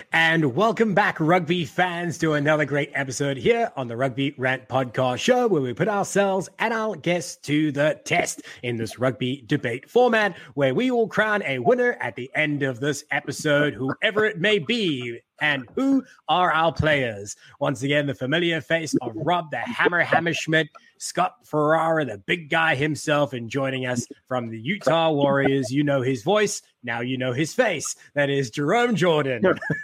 And welcome back, rugby fans, to another great episode here on the Rugby Rant Podcast Show, where we put ourselves and our guests to the test in this rugby debate format, where we will crown a winner at the end of this episode, whoever it may be. And who are our players? Once again, the familiar face of Rob the Hammer Hammerschmidt, Scott Ferrara, the big guy himself, and joining us from the Utah Warriors. You know his voice. Now you know his face. That is Jerome Jordan.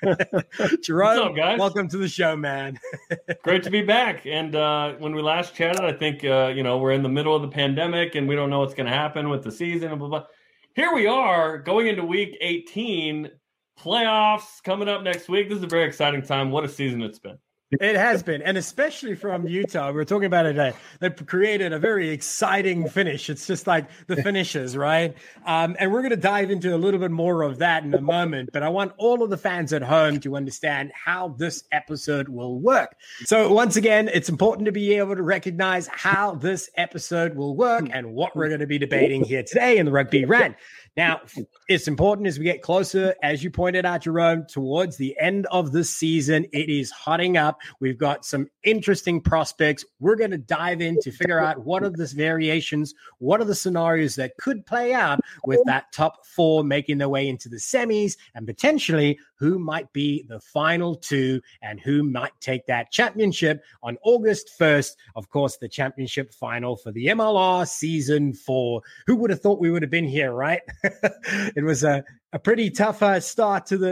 Jerome, what's up, guys? Welcome to the show, man. Great to be back. And when we last chatted, I think, we're in the middle of the pandemic and we don't know what's going to happen with the season and blah, blah. Here we are going into week 18, playoffs coming up next week. This is a very exciting time. What a season it's been. It has been, and especially from Utah. We were talking about it today. They've created a very exciting finish. It's just like the finishes, right? And we're going to dive into a little bit more of that in a moment. But I want all of the fans at home to understand how this episode will work. So once again, it's important to be able to recognize how this episode will work and what we're going to be debating here today in the Rugby Rant. Now, it's important as we get closer, as you pointed out, Jerome, towards the end of this season. It is hotting up. We've got some interesting prospects. We're going to dive in to figure out what are the variations, what are the scenarios that could play out with that top four making their way into the semis, and potentially who might be the final two and who might take that championship on August 1st. Of course, the championship final for the MLR season 4. Who would have thought we would have been here, right? It was a pretty tough start to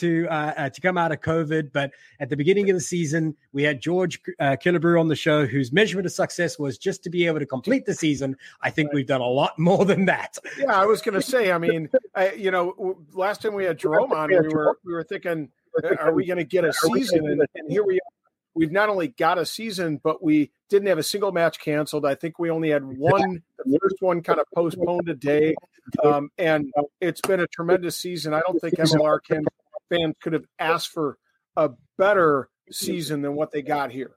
come out of COVID, but at the beginning of the season, we had George Killebrew on the show, whose measurement of success was just to be able to complete the season. I think we've done a lot more than that. Yeah, I was going to say. I mean, last time we had Jerome on, we were thinking, are we going to get a season? And here we are. We've not only got a season, but we didn't have a single match canceled. I think we only had one, the first one kind of postponed a day. And it's been a tremendous season. I don't think MLR fans could have asked for a better season than what they got here.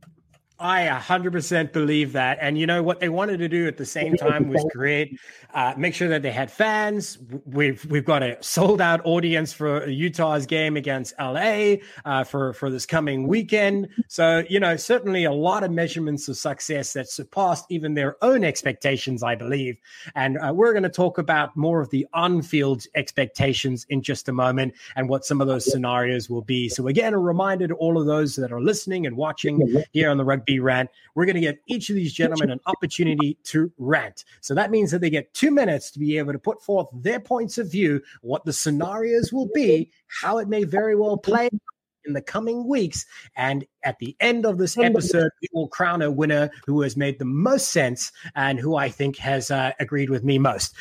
I 100% believe that. And you know what they wanted to do at the same time was make sure that they had fans. We've got a sold out audience for Utah's game against LA for this coming weekend. So, certainly a lot of measurements of success that surpassed even their own expectations, I believe. And we're going to talk about more of the on-field expectations in just a moment and what some of those scenarios will be. So again, a reminder to all of those that are listening and watching here on the Rugby Rant, we're going to give each of these gentlemen an opportunity to rant. So that means that they get 2 minutes to be able to put forth their points of view, what the scenarios will be, how it may very well play in the coming weeks. And at the end of this episode, we will crown a winner who has made the most sense and who I think has agreed with me most.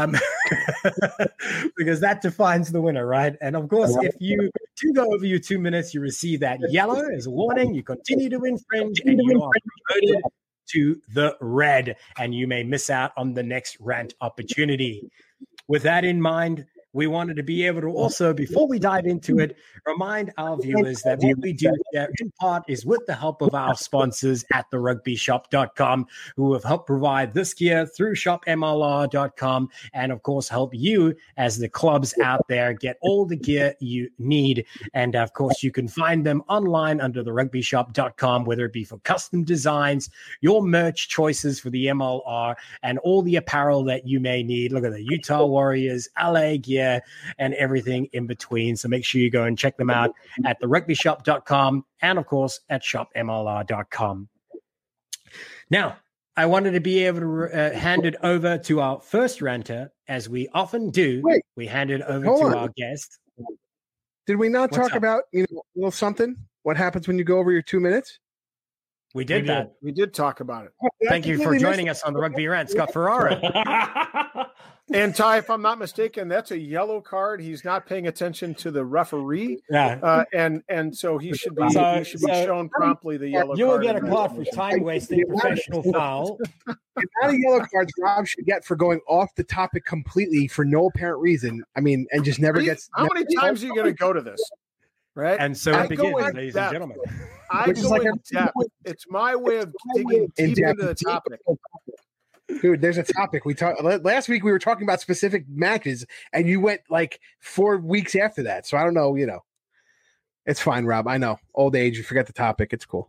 Because that defines the winner, right? And of course, if you do go over your 2 minutes, you receive that yellow as a warning. You continue to infringe and you are promoted to the red, and you may miss out on the next rant opportunity. With that in mind, we wanted to be able to also, before we dive into it, remind our viewers that what we do here in part is with the help of our sponsors at therugbyshop.com, who have helped provide this gear through shopmlr.com, and of course help you as the clubs out there get all the gear you need. And of course, you can find them online under therugbyshop.com, whether it be for custom designs, your merch choices for the MLR, and all the apparel that you may need. Look at the Utah Warriors, LA gear, and everything in between. So make sure you go and check them out at therugbyshop.com and, of course, at shopmlr.com. Now, I wanted to be able to hand it over to our first ranter, as we often do. Wait, we hand it over to our guest. Did we not What's talk up? about, a little something? What happens when you go over your 2 minutes? We did that. We did talk about it. Thank you for joining us on the Rugby Rant, Scott Ferrara. And Ty, if I'm not mistaken, that's a yellow card. He's not paying attention to the referee. Yeah. And so he should be So- he should be shown promptly the yellow card. You will get a card for time wasting, professional foul. The amount of yellow cards Rob should get for going off the topic completely for no apparent reason. I mean, and just never gets. How many times are you going to go to this? Right. And so I it go begins, in ladies depth. and gentlemen. I Which is go like in a- depth. It's my way of digging deep into the topic. Dude, there's a topic we talked last week. We were talking about specific matches, and you went like 4 weeks after that. So I don't know, It's fine, Rob. I know. Old age, you forget the topic. It's cool.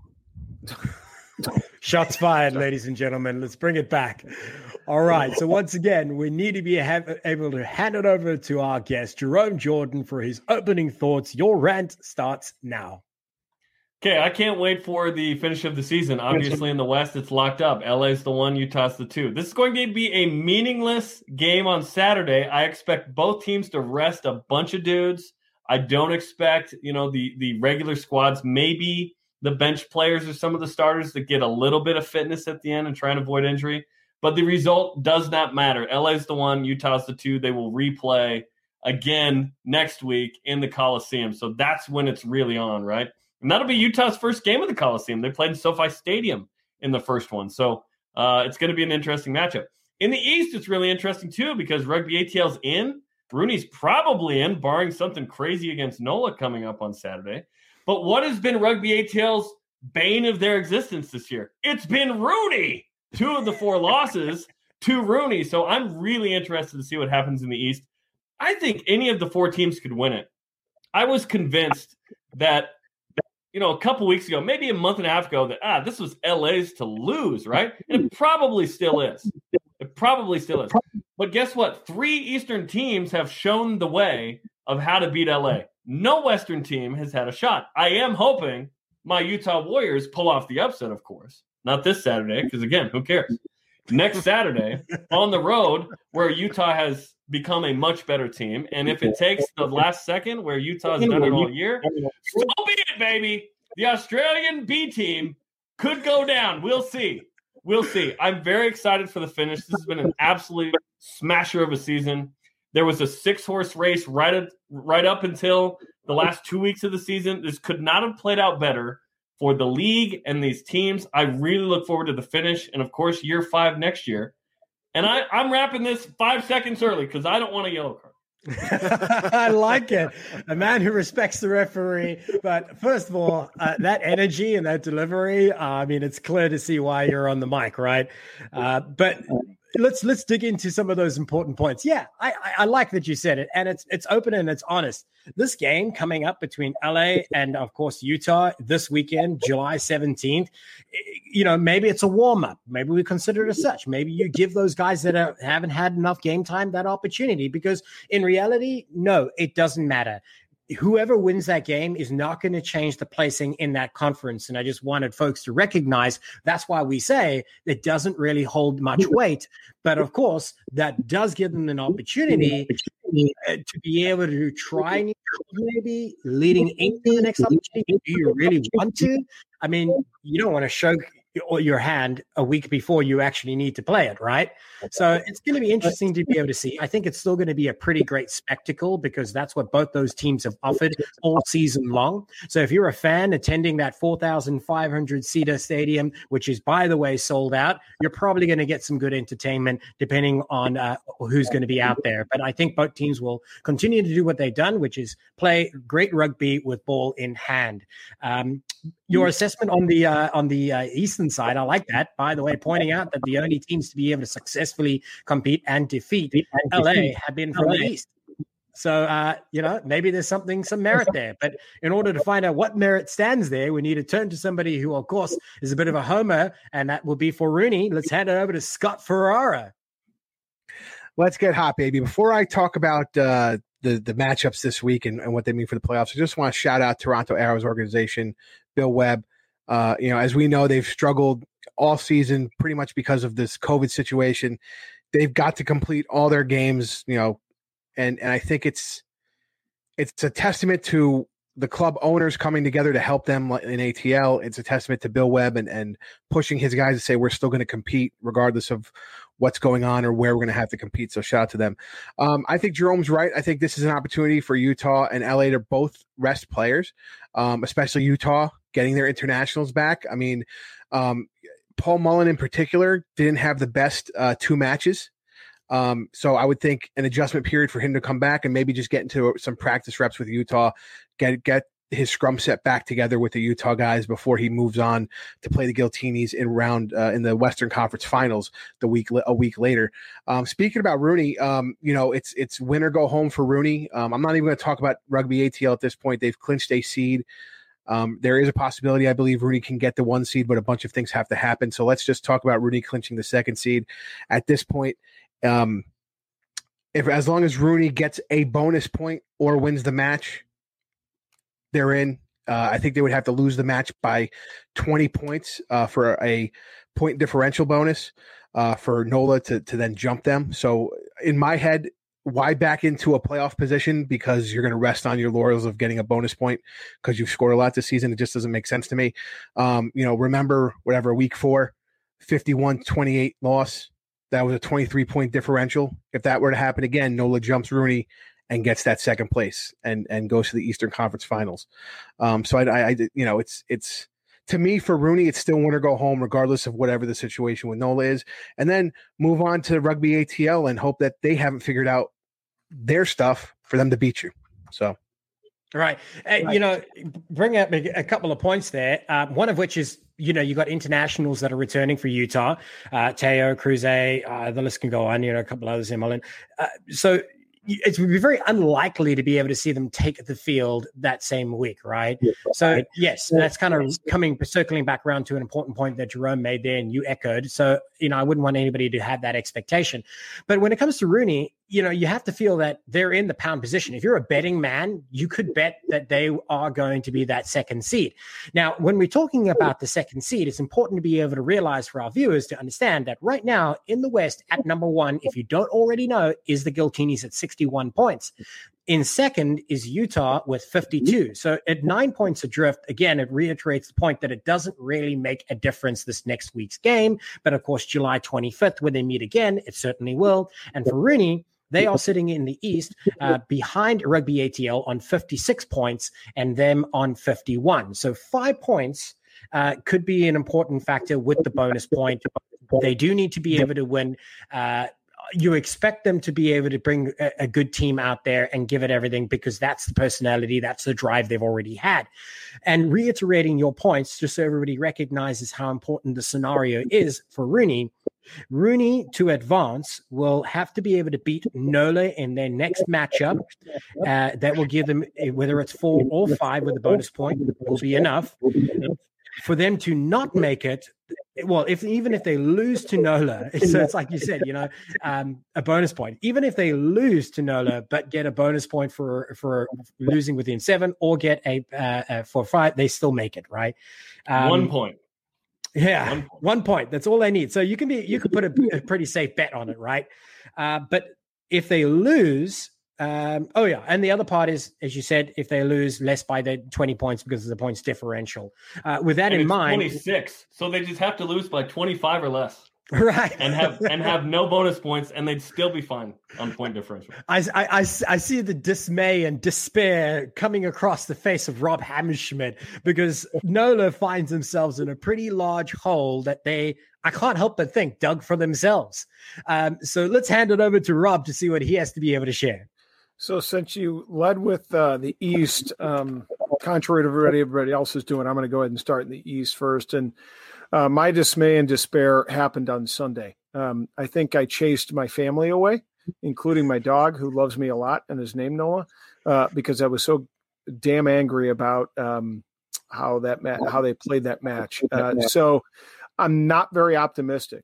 Shots fired, ladies and gentlemen. Let's bring it back. All right. So once again, we need to be able to hand it over to our guest, Jerome Jordan, for his opening thoughts. Your rant starts now. Okay, I can't wait for the finish of the season. Obviously, in the West, it's locked up. LA's the 1, Utah's the 2. This is going to be a meaningless game on Saturday. I expect both teams to rest a bunch of dudes. I don't expect, the regular squads, maybe the bench players or some of the starters that get a little bit of fitness at the end and try and avoid injury. But the result does not matter. LA's the 1, Utah's the 2. They will replay again next week in the Coliseum. So that's when it's really on, right? And that'll be Utah's first game of the Coliseum. They played in SoFi Stadium in the first one. So it's going to be an interesting matchup. In the East, it's really interesting, too, because Rugby ATL's in. Rooney's probably in, barring something crazy against NOLA coming up on Saturday. But what has been Rugby ATL's bane of their existence this year? It's been Rooney. 2 of the 4 losses to Rooney. So I'm really interested to see what happens in the East. I think any of the 4 teams could win it. I was convinced that a couple weeks ago, maybe a month and a half ago, that this was LA's to lose, right? And it probably still is. But guess what? 3 Eastern teams have shown the way of how to beat LA. No Western team has had a shot. I am hoping my Utah Warriors pull off the upset, of course. Not this Saturday, because again, who cares? Next Saturday on the road, where Utah has become a much better team. And if it takes the last second where Utah's done it all year, so be it, baby. The Australian B team could go down. We'll see. I'm very excited for the finish. This has been an absolute smasher of a season. There was a 6-horse race right up until the last 2 weeks of the season. This could not have played out better for the league and these teams. I really look forward to the finish. And, of course, year 5 next year. And I'm wrapping this 5 seconds early because I don't want a yellow card. I like it. A man who respects the referee. But first of all, that energy and that delivery, it's clear to see why you're on the mic, right? But let's dig into some of those important points. Yeah, I like that you said it. And it's open and it's honest. This game coming up between LA and, of course, Utah this weekend, July 17th, maybe it's a warm-up. Maybe we consider it as such. Maybe you give those guys that haven't had enough game time that opportunity, because in reality, no, it doesn't matter. Whoever wins that game is not going to change the placing in that conference. And I just wanted folks to recognize that's why we say it doesn't really hold much weight. But of course, that does give them an opportunity to be able to try and maybe leading into the next opportunity. Do you really want to? You don't want to show your hand a week before you actually need to play it, right? So it's going to be interesting to be able to see. I think it's still going to be a pretty great spectacle because that's what both those teams have offered all season long. So if you're a fan attending that 4,500-seater stadium, which is, by the way, sold out, you're probably going to get some good entertainment depending on who's going to be out there. But I think both teams will continue to do what they've done, which is play great rugby with ball in hand. Your assessment on the Eastern side, I like that. By the way, pointing out that the only teams to be able to successfully compete and defeat LA have been from the East. So, maybe there's some merit there. But in order to find out what merit stands there, we need to turn to somebody who, of course, is a bit of a homer, and that will be for Rooney. Let's hand it over to Scott Ferrara. Let's get hot, baby. Before I talk about the matchups this week and what they mean for the playoffs, I just want to shout out Toronto Arrows organization, Bill Webb. As we know, they've struggled all season pretty much because of this COVID situation. They've got to complete all their games, and I think it's a testament to the club owners coming together to help them in ATL. It's a testament to Bill Webb and pushing his guys to say we're still going to compete regardless of what's going on or where we're going to have to compete. So shout out to them. I think Jerome's right. I think this is an opportunity for Utah and LA to both rest players, especially Utah getting their internationals back. Paul Mullen in particular didn't have the best 2 matches. So I would think an adjustment period for him to come back and maybe just get into some practice reps with Utah, get his scrum set back together with the Utah guys before he moves on to play the Giltinis in the Western Conference Finals a week later. Speaking about Rooney, it's win or go home for Rooney. I'm not even going to talk about Rugby ATL at this point. They've clinched a seed. There is a possibility, I believe, Rooney can get the 1 seed, but a bunch of things have to happen. So let's just talk about Rooney clinching the 2nd seed. At this point, as long as Rooney gets a bonus point or wins the match, they're in. I think they would have to lose the match by 20 points for a point differential bonus for NOLA to then jump them. So in my head, why back into a playoff position because you're going to rest on your laurels of getting a bonus point because you've scored a lot this season? It just doesn't make sense to me. Remember week 4, 51-28 loss. That was a 23-point differential. If that were to happen again, NOLA jumps Rooney and gets that 2nd place and goes to the Eastern Conference Finals. So it's to me for Rooney, it's still win or go home, regardless of whatever the situation with NOLA is, and then move on to Rugby ATL and hope that they haven't figured out their stuff for them to beat you. So. Right. Bring up a couple of points there. One of which is, you got internationals that are returning for Utah, Teo, Cruze, the list can go on, a couple others in Mullen. So it would be very unlikely to be able to see them take the field that same week, right? So, yes, that's kind of circling back around to an important point that Jerome made there and you echoed. So, I wouldn't want anybody to have that expectation. But when it comes to Rooney, you have to feel that they're in the pound position. If you're a betting man, you could bet that they are going to be that 2nd seed. Now, when we're talking about the 2nd seed, it's important to be able to realize for our viewers to understand that right now in the West at number 1, if you don't already know, is the Giltinis at 61 points. In 2nd is Utah with 52. So at 9 points adrift, again, it reiterates the point that it doesn't really make a difference this next week's game. But of course, July 25th, when they meet again, it certainly will. And for Rooney, they are sitting in the East behind Rugby ATL on 56 points and them on 51. So 5 points could be an important factor with the bonus point. They do need to be able to win. You expect them to be able to bring a good team out there and give it everything because that's the personality, that's the drive they've already had. And reiterating your points, just so everybody recognizes how important the scenario is for Rooney to advance will have to be able to beat NOLA in their next matchup. That will give them, whether it's 4 or 5 with a bonus point, will be enough. For them to not make it, well, even if they lose to NOLA, so it's like you said, a bonus point. Even if they lose to NOLA, but get a bonus point for losing within 7 or get a for 5, they still make it, right? 1 point. Yeah, 1 point. That's all they need. So you could put a pretty safe bet on it, right? But if they lose, and the other part is, as you said, if they lose less by the 20 points because of the points differential. With that in mind, 26. So they just have to lose by 25 or less. Right. and have no bonus points, and they'd still be fine on point differential. I see the dismay and despair coming across the face of Rob Hammerschmidt because NOLA finds themselves in a pretty large hole that I can't help but think, dug for themselves. So let's hand it over to Rob to see what he has to be able to share. So since you led with the East, contrary to what everybody else is doing, I'm going to go ahead and start in the East first. And my dismay and despair happened on Sunday. I think I chased my family away, including my dog, who loves me a lot and is named Noah, because I was so damn angry about how they played that match. So I'm not very optimistic.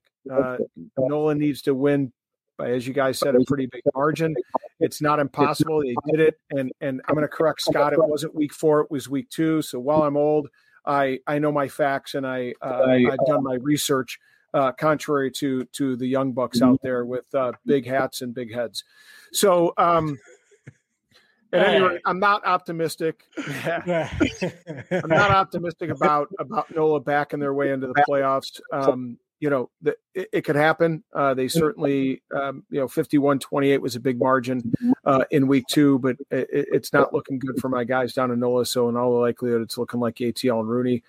Nola needs to win by, as you guys said, a pretty big margin. It's not impossible. They did it. And I'm going to correct Scott. It wasn't week 4. It was week 2. So while I'm old, I know my facts and I've done my research, contrary to the young bucks out there with big hats and big heads. So at any rate, I'm not optimistic. I'm not optimistic about NOLA backing their way into the playoffs. It could happen. They certainly, 51-28 was a big margin in week 2, but it's not looking good for my guys down in NOLA. So in all the likelihood, it's looking like ATL and Rooney.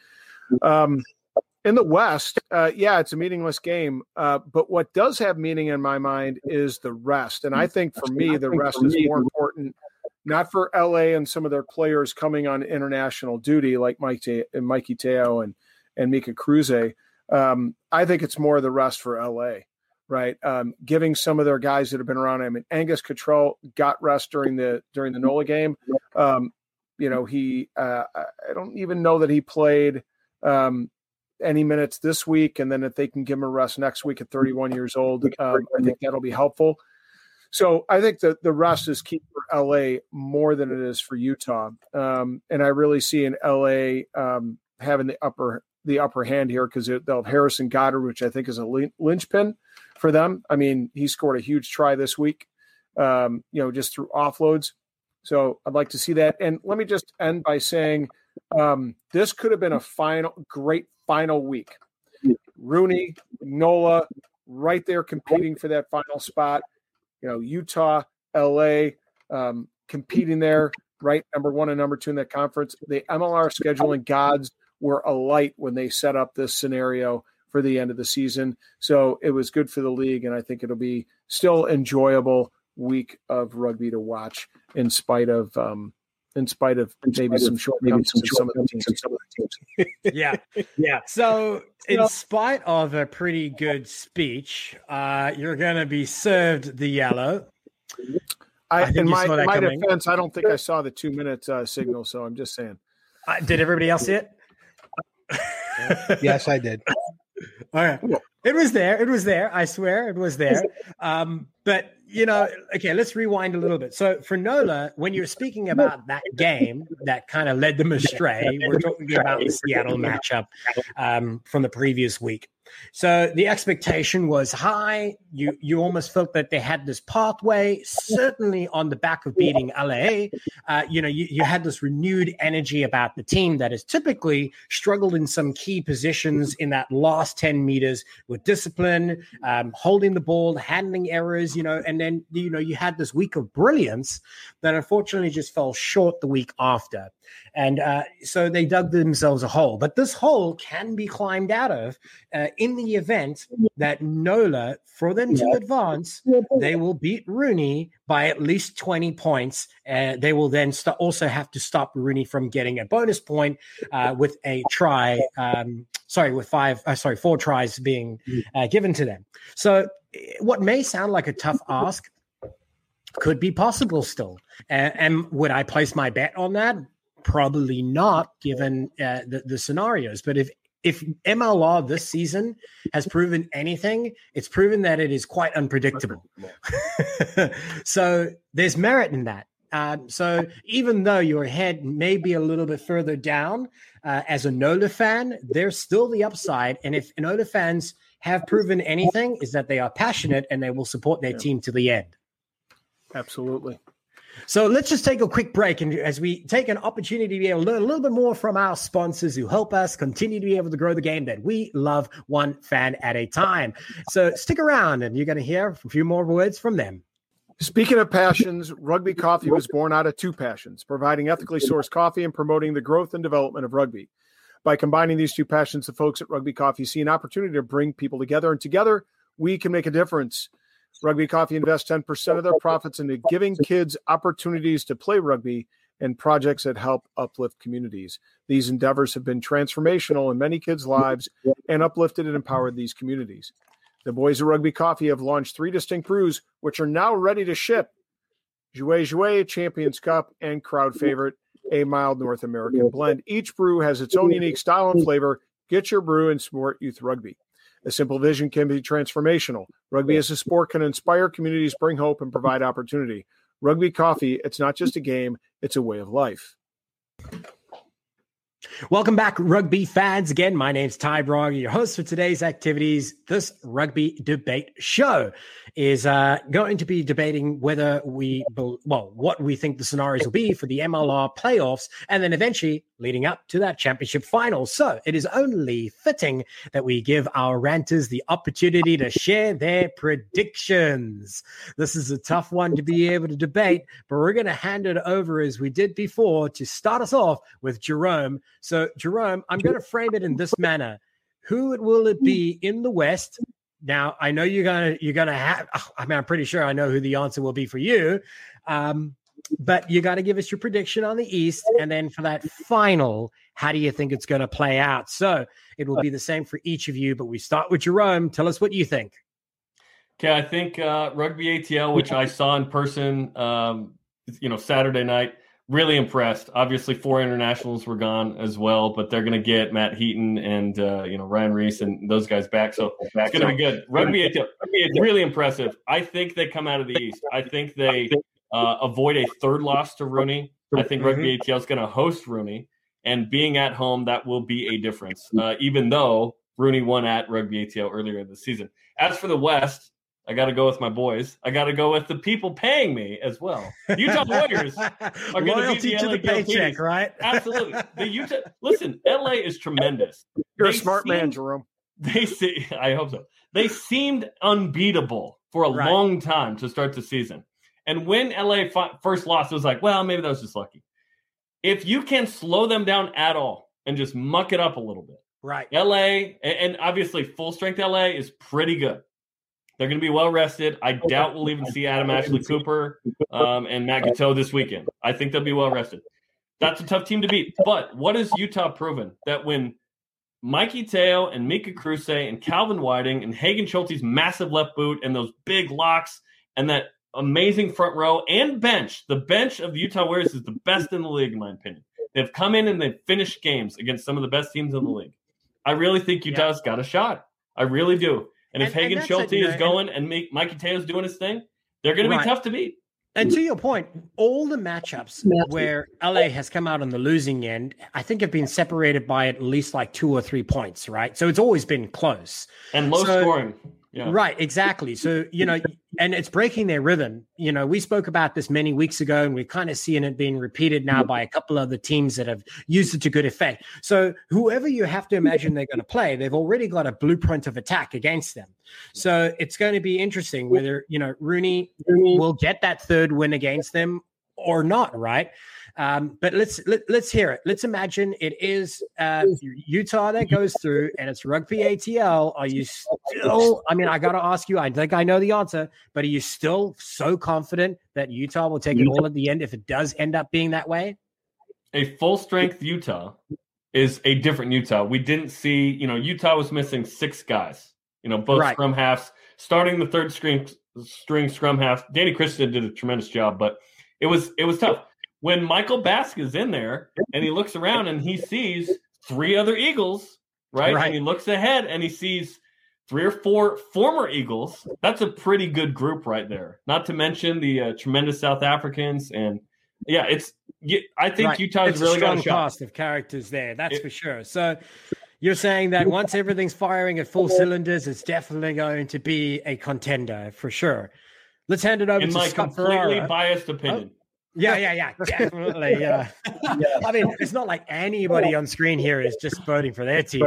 In the West, it's a meaningless game. But what does have meaning in my mind is the rest. And I think for me, the rest is more important not for LA and some of their players coming on international duty like Mikey Teo and Mika Kruse. I think it's more the rest for LA, right? Giving some of their guys that have been around. I mean, Angus Cottrell got rest during the NOLA game. I don't even know that he played any minutes this week. And then if they can give him a rest next week at 31 years old, I think that'll be helpful. So I think that the rest is key for LA more than it is for Utah. And I really see in LA having the upper hand here because they'll have Harrison Goddard, which I think is a linchpin for them. I mean, he scored a huge try this week, just through offloads. So I'd like to see that. And let me just end by saying this could have been a great final week. Rooney, Nola, right there competing for that final spot. Utah, LA, competing there, right? Number 1 and number 2 in that conference. The MLR scheduling gods were alight when they set up this scenario for the end of the season. So it was good for the league, and I think it'll be still enjoyable week of rugby to watch in spite of maybe some shortcomings in some of the teams. Yeah. So in spite of a pretty good speech, you're going to be served the yellow. In my defense, I don't think I saw the 2-minute signal, so I'm just saying. Did everybody else see it? Yes, I did. All right. It was there. I swear it was there. But, okay, let's rewind a little bit. So for NOLA, when you're speaking about that game that kind of led them astray, we're talking about the Seattle matchup from the previous week. So the expectation was high. You almost felt that they had this pathway, certainly on the back of beating LA. You had this renewed energy about the team that has typically struggled in some key positions in that last 10 meters with discipline, holding the ball, handling errors, and then, you had this week of brilliance that unfortunately just fell short the week after. And so they dug themselves a hole. But this hole can be climbed out of in the event that NOLA, for them to advance, they will beat Rooney by at least 20 points. They will then also have to stop Rooney from getting a bonus point with a try. With 4 tries being given to them. So what may sound like a tough ask could be possible still. And would I place my bet on that? Probably not, given the scenarios. But if MLR this season has proven anything, it's proven that it is quite unpredictable. So there's merit in that. So even though your head may be a little bit further down as a NOLA fan, there's still the upside. And if NOLA fans have proven anything, is that they are passionate and they will support their team to the end. Absolutely. So let's just take a quick break, and as we take an opportunity to be able to learn a little bit more from our sponsors who help us continue to be able to grow the game that we love, one fan at a time. So stick around, and you're going to hear a few more words from them. Speaking of passions, Rugby Coffee was born out of 2 passions, providing ethically sourced coffee and promoting the growth and development of rugby. By combining these 2 passions, the folks at Rugby Coffee see an opportunity to bring people together, and together we can make a difference. Rugby Coffee invests 10% of their profits into giving kids opportunities to play rugby and projects that help uplift communities. These endeavors have been transformational in many kids' lives and uplifted and empowered these communities. The boys at Rugby Coffee have launched 3 distinct brews, which are now ready to ship. Jouet Jouet, Champions Cup, and crowd favorite, a mild North American blend. Each brew has its own unique style and flavor. Get your brew and support youth rugby. A simple vision can be transformational. Rugby as a sport can inspire communities, bring hope, and provide opportunity. Rugby Coffee, it's not just a game, it's a way of life. Welcome back, rugby fans. Again, my name's Ty Braga, your host for today's activities. This rugby debate show is going to be debating what we think the scenarios will be for the MLR playoffs, and then eventually leading up to that championship final. So it is only fitting that we give our ranters the opportunity to share their predictions. This is a tough one to be able to debate, but we're going to hand it over as we did before to start us off with Jerome. So Jerome, I'm going to frame it in this manner. Who will it be in the West? Now, I know you're gonna have. I'm pretty sure I know who the answer will be for you. But you got to give us your prediction on the East. And then for that final, how do you think it's going to play out? So it will be the same for each of you, but we start with Jerome. Tell us what you think. Okay, I think Rugby ATL, which I saw in person, Saturday night, really impressed. Obviously, 4 internationals were gone as well, but they're going to get Matt Heaton and Ryan Reese and those guys back. So it's going to be good. Rugby ATL, really impressive. I think they come out of the East. I think they avoid a third loss to Rooney. I think Rugby ATL is going to host Rooney, and being at home, that will be a difference. Even though Rooney won at Rugby ATL earlier in the season. As for the West, I got to go with my boys. I got to go with the people paying me as well. Utah Warriors are going to be the LA paycheck, right? Absolutely. Listen, LA is tremendous. You're a smart man, Jerome. I hope so. They seemed unbeatable for a long time to start the season. And when LA first lost, it was like, well, maybe that was just lucky. If you can slow them down at all and just muck it up a little bit. Right. LA, and obviously full strength LA is pretty good. They're going to be well rested. I doubt we'll even see Adam Ashley Cooper and Matt Gateau this weekend. I think they'll be well rested. That's a tough team to beat. But what has Utah proven? That when Mikey Teo and Mika Kruse and Calvin Whiting and Hagen Schulte's massive left boot and those big locks and that amazing front row and bench, the bench of the Utah Warriors is the best in the league, in my opinion. They've come in and they've finished games against some of the best teams in the league. I really think Utah's got a shot. I really do. And if Hagen Schulte is going and Mikey Teo's doing his thing, they're going to be tough to beat. And to your point, all the matchups where LA has come out on the losing end, I think have been separated by at least like 2 or 3 points, right? So it's always been close. And low scoring. Yeah. Right, exactly. So, and it's breaking their rhythm. We spoke about this many weeks ago, and we're kind of seeing it being repeated now by a couple of the teams that have used it to good effect. So whoever you have to imagine they're going to play, they've already got a blueprint of attack against them. So it's going to be interesting whether, Rooney will get that third win against them or not, right? But let's hear it. Let's imagine it is Utah that goes through, and it's Rugby ATL. Are you still? I mean, I got to ask you. I think I know the answer, but are you still so confident that Utah will take it all at the end if it does end up being that way? A full strength Utah is a different Utah. We didn't see. Utah was missing 6 guys. Both scrum halves, starting the third string scrum half. Danny Christensen did a tremendous job, but it was tough. When Michael Bask is in there and he looks around and he sees 3 other Eagles, right? And he looks ahead and he sees 3 or 4 former Eagles. That's a pretty good group right there. Not to mention the tremendous South Africans. And I think Utah's really got a shot. Cast of characters there. That's for sure. So you're saying that once everything's firing at full cylinders, it's definitely going to be a contender for sure. Let's hand it over to Scott Ferrara. In my completely biased opinion. Yeah, definitely. Yeah. I mean, it's not like anybody on screen here is just voting for their team,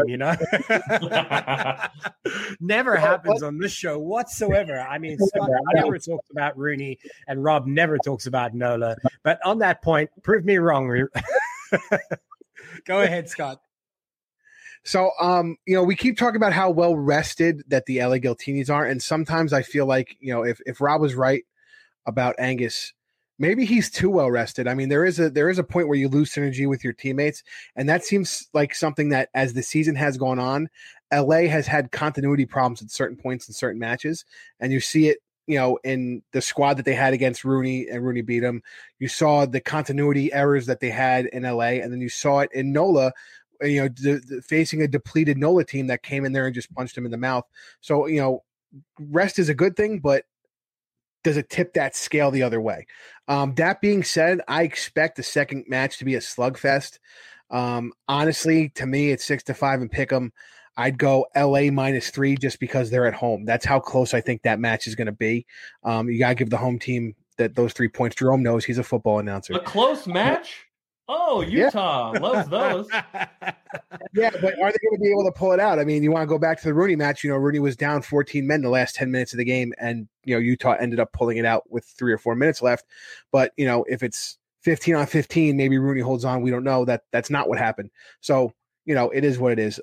Never happens on this show whatsoever. I mean, Scott never talks about Rooney and Rob never talks about Nola. But on that point, prove me wrong. Go ahead, Scott. So, we keep talking about how well rested that the LA Giltinis are. And sometimes I feel like, if Rob was right about Angus, maybe he's too well rested. I mean, there is a point where you lose synergy with your teammates, and that seems like something that, as the season has gone on, LA has had continuity problems at certain points in certain matches, and you see it, in the squad that they had against Rooney, and Rooney beat them. You saw the continuity errors that they had in LA, and then you saw it in NOLA, facing a depleted NOLA team that came in there and just punched him in the mouth. So, rest is a good thing, but does it tip that scale the other way? That being said, I expect the second match to be a slugfest. Honestly, to me, it's 6-5 and pick 'em. I'd go LA -3 just because they're at home. That's how close I think that match is going to be. You got to give the home team those 3 points. Jerome knows he's a football announcer. A close match? Oh, Utah loves those. Yeah, but are they going to be able to pull it out? I mean, you want to go back to the Rooney match. Rooney was down 14 men the last 10 minutes of the game, and, Utah ended up pulling it out with 3 or 4 minutes left. But, if it's 15 on 15, maybe Rooney holds on. We don't know. That's not what happened. So, it is what it is.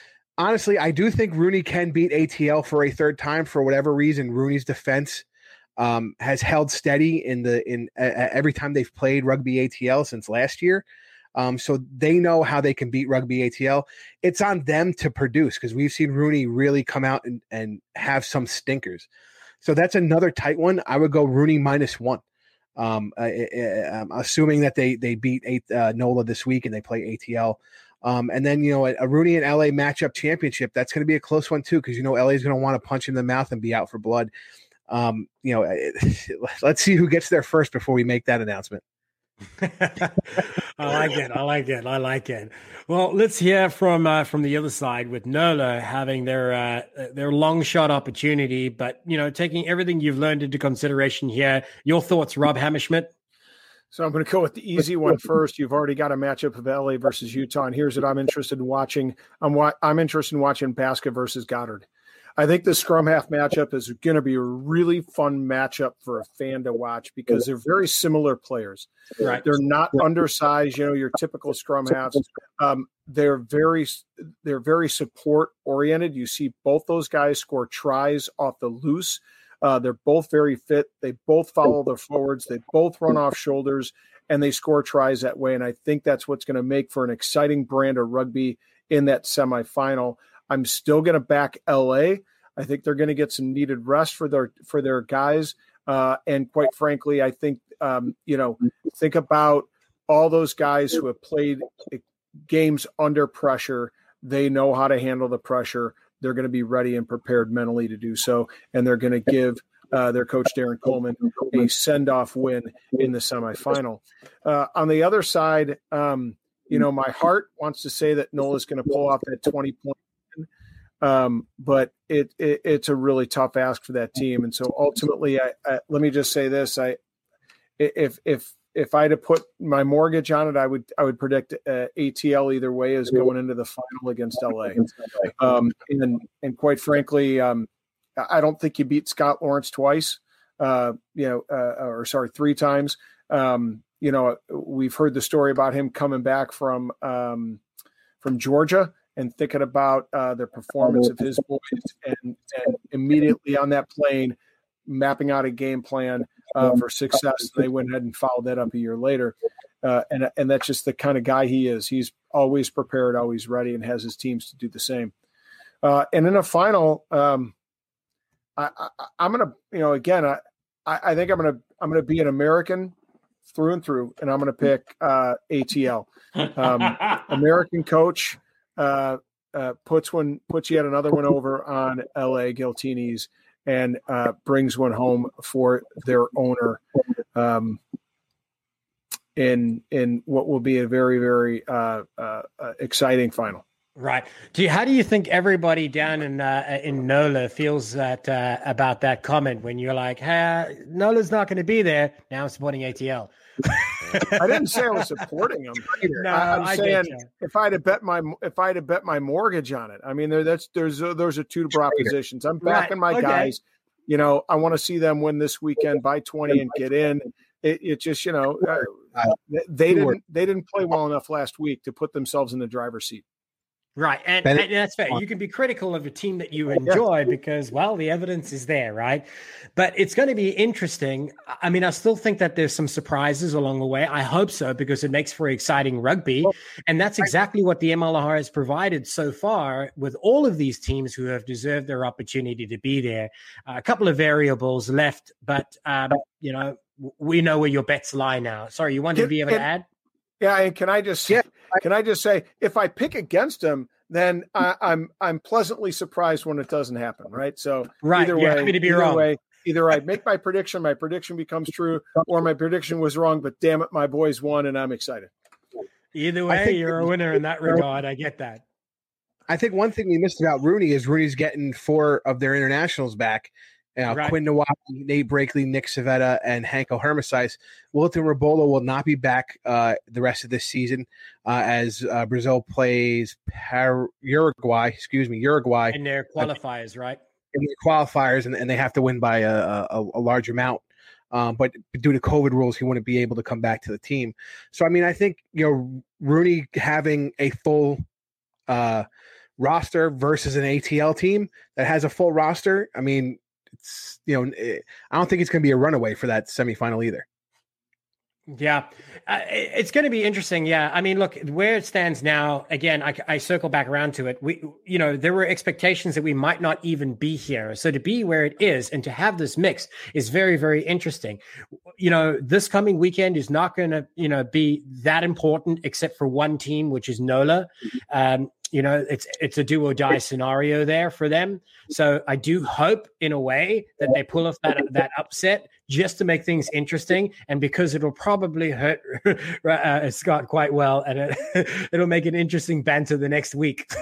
Honestly, I do think Rooney can beat ATL for a third time for whatever reason. Rooney's defense has held steady in every time they've played Rugby ATL since last year. So they know how they can beat Rugby ATL. It's on them to produce, because we've seen RUNY really come out and have some stinkers. So that's another tight one. I would go RUNY -1. Assuming that they beat NOLA this week and they play ATL. And then, a RUNY and LA matchup championship, that's going to be a close one too, because, LA is going to want to punch in the mouth and be out for blood. Let's see who gets there first before we make that announcement. I like it. Well, let's hear from the other side, with NOLA having their long shot opportunity, but taking everything you've learned into consideration here. Your thoughts, Rob Hammerschmidt? So I'm going to go with the easy one first. You've already got a matchup of LA versus Utah, and here's what I'm interested in watching. I'm interested in watching Basket versus Goddard. I think the scrum half matchup is going to be a really fun matchup for a fan to watch, because they're very similar players. Right. They're not undersized, your typical scrum halves. They're very support oriented. You see both those guys score tries off the loose. They're both very fit. They both follow the forwards. They both run off shoulders, and they score tries that way. And I think that's what's going to make for an exciting brand of rugby in that semifinal. I'm still going to back LA. I think they're going to get some needed rest for their guys. And quite frankly, I think, think about all those guys who have played games under pressure. They know how to handle the pressure. They're going to be ready and prepared mentally to do so. And they're going to give their coach, Darren Coleman, a send-off win in the semifinal. On the other side, my heart wants to say that NOLA is going to pull off that 20-point win. But it's a really tough ask for that team. And so ultimately, I let me just say this. If I had to put my mortgage on it, I would predict ATL either way is going into the final against LA. And quite frankly, I don't think you beat Scott Lawrence twice, three times. We've heard the story about him coming back from Georgia and thinking about the performance of his boys, and immediately on that plane, mapping out a game plan for success. They went ahead and followed that up a year later. And that's just the kind of guy he is. He's always prepared, always ready, and has his teams to do the same. And in a final, I'm going to, again, I think I'm going to be an American through and through, and I'm going to pick ATL. American coach puts yet another one over on LA Giltinis, and brings one home for their owner in what will be a very, very exciting final. Right. How do you think everybody down in NOLA feels that about that comment when you're like, hey, NOLA's not going to be there? Now I'm supporting ATL. I didn't say I was supporting them either. No, I'm saying if I had to bet my mortgage on it, I mean, those are two propositions. I'm backing my guys. I want to see them win this weekend by 20 and get in. It just, they didn't play well enough last week to put themselves in the driver's seat. Right. And that's fair. You can be critical of a team that you enjoy because, well, the evidence is there, right? But it's going to be interesting. I mean, I still think that there's some surprises along the way. I hope so, because it makes for exciting rugby. And that's exactly what the MLR has provided so far with all of these teams who have deserved their opportunity to be there. A couple of variables left, but, we know where your bets lie now. Sorry, you wanted to be able to add? Yeah, and can I just say, if I pick against them, then I'm pleasantly surprised when it doesn't happen, right? So either way, either I make my prediction becomes true, or my prediction was wrong, but damn it, my boys won, and I'm excited. Either way, you're a winner in that regard. I get that. I think one thing we missed about RUNY is RUNY's getting 4 of their internationals back. Right. Quinn Nawaki, Nate Brakely, Nick Savetta, and Hanko Hermesice. Wilton Rabola will not be back the rest of this season as Brazil plays Uruguay. In their qualifiers, right? In their qualifiers, and they have to win by a large amount. But due to COVID rules, he wouldn't be able to come back to the team. So, I mean, I think, RUNY having a full roster versus an ATL team that has a full roster, I mean, it's I don't think it's going to be a runaway for that semifinal either. Yeah, it's going to be interesting. Yeah, I mean, look, where it stands now, again, I circle back around to it. There were expectations that we might not even be here. So to be where it is and to have this mix is very, very interesting. This coming weekend is not going to, be that important except for one team, which is NOLA. It's a do or die scenario there for them. So I do hope in a way that they pull off that upset just to make things interesting. And because it'll probably hurt Scott quite well, and it'll make an interesting banter the next week.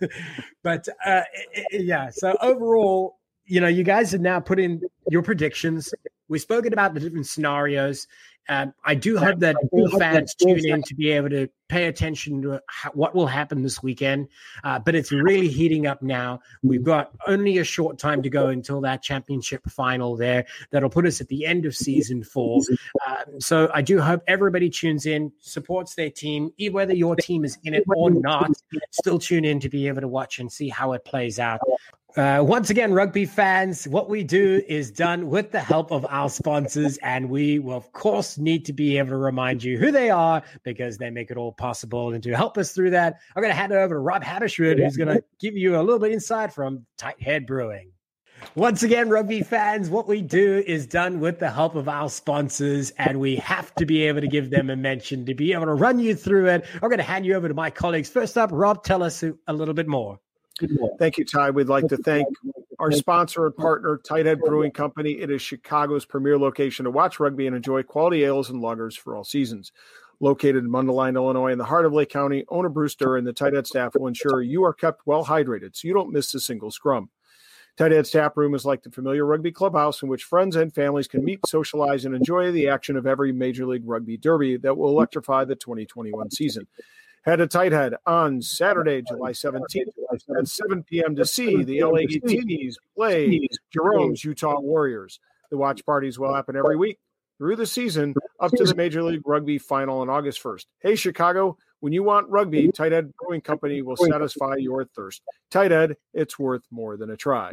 But yeah, so overall, you guys have now put in your predictions. We've spoken about the different scenarios. I do hope that all fans tune in to be able to pay attention to what will happen this weekend. But it's really heating up now. We've got only a short time to go until that championship final there. That'll put us at the end of season 4. So I do hope everybody tunes in, supports their team, whether your team is in it or not. Still tune in to be able to watch and see how it plays out. Once again, rugby fans, what we do is done with the help of our sponsors, and we will, of course, need to be able to remind you who they are because they make it all possible. And to help us through that, I'm going to hand it over to Rob Hattershwood, who's going to give you a little bit insight from Tighthead Brewing. Once again, rugby fans, what we do is done with the help of our sponsors, and we have to be able to give them a mention to be able to run you through it. I'm going to hand you over to my colleagues. First up, Rob, tell us a little bit more. Thank you, Ty. We'd like to thank our sponsor and partner, Tighthead Brewing Company. It is Chicago's premier location to watch rugby and enjoy quality ales and lagers for all seasons. Located in Mundelein, Illinois, in the heart of Lake County, owner Brewster and the Tighthead staff will ensure you are kept well hydrated so you don't miss a single scrum. Tighthead's tap room is like the familiar rugby clubhouse in which friends and families can meet, socialize, and enjoy the action of every Major League Rugby derby that will electrify the 2021 season. Head to Tighthead on Saturday, July 17th at 7 p.m. to see the LA Teenies play Jerome's Utah Warriors. The watch parties will happen every week through the season up to the Major League Rugby final on August 1st. Hey, Chicago, when you want rugby, Tighthead Brewing Company will satisfy your thirst. Tighthead, it's worth more than a try.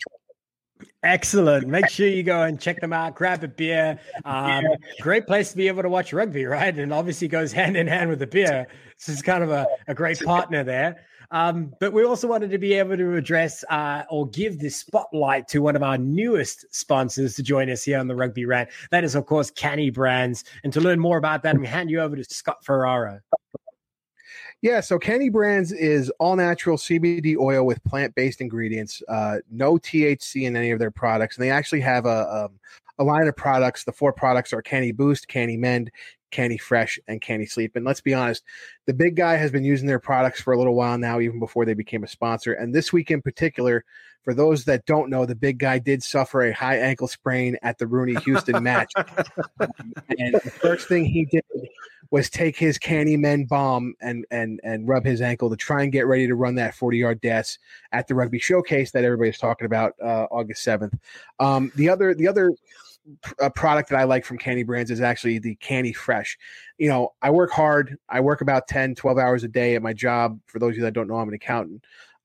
Excellent. Make sure you go and check them out. Grab a beer. Great place to be able to watch rugby, right? And obviously goes hand in hand with the beer. This is kind of a great partner there. But we also wanted to be able to address or give the spotlight to one of our newest sponsors to join us here on the Rugby Rant. That is, of course, Canny Brands. And to learn more about that, I'm going to hand you over to Scott Ferraro. Yeah, so Canny Brands is all-natural CBD oil with plant-based ingredients, no THC in any of their products. And they actually have a line of products. The 4 products are Canny Boost, Canny Mend, Canny Fresh, and Canny Sleep. And let's be honest, the big guy has been using their products for a little while now, even before they became a sponsor. And this week in particular, for those that don't know, the big guy did suffer a high ankle sprain at the Rooney-Houston match. And the first thing he did was take his Canny Mend balm and rub his ankle to try and get ready to run that 40-yard dash at the Rugby Showcase that everybody's talking about August 7th. The other product that I like from Canny Brands is actually the Canny Fresh. I work hard. I work about 10, 12 hours a day at my job. For those of you that don't know, I'm an accountant.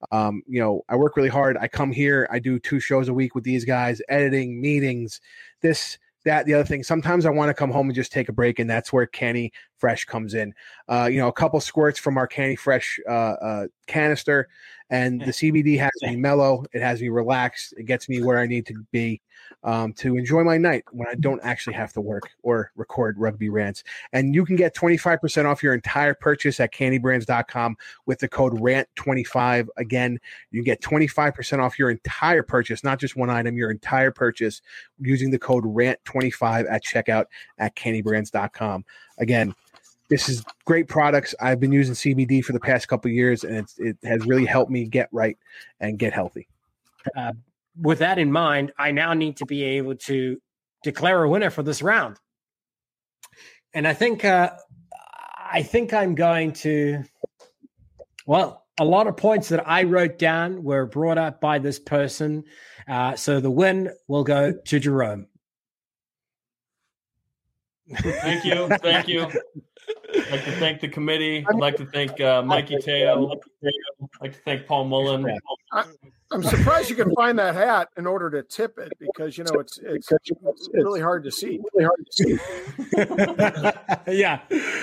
I work really hard. I come here. I do 2 shows a week with these guys, editing, meetings, this, that, the other thing. Sometimes I want to come home and just take a break, and that's where Canny Fresh comes in. A couple squirts from our Canny Fresh canister, and the CBD has me mellow. It has me relaxed. It gets me where I need to be to enjoy my night when I don't actually have to work or record Rugby Rants. And you can get 25% off your entire purchase at cannybrands.com with the code RANT25. Again, you get 25% off your entire purchase, not just one item, your entire purchase, using the code RANT25 at checkout at cannybrands.com. Again, this is great products. I've been using CBD for the past couple of years, and it has really helped me get right and get healthy. With that in mind, I now need to be able to declare a winner for this round. And I think I'm going to, a lot of points that I wrote down were brought up by this person. So the win will go to Jerome. Thank you. Thank you. I'd like to thank the committee. I'd like to thank Mikey Teo. I'd like to thank Paul Mullen. I'm surprised you can find that hat in order to tip it because it's really hard to see. Yeah.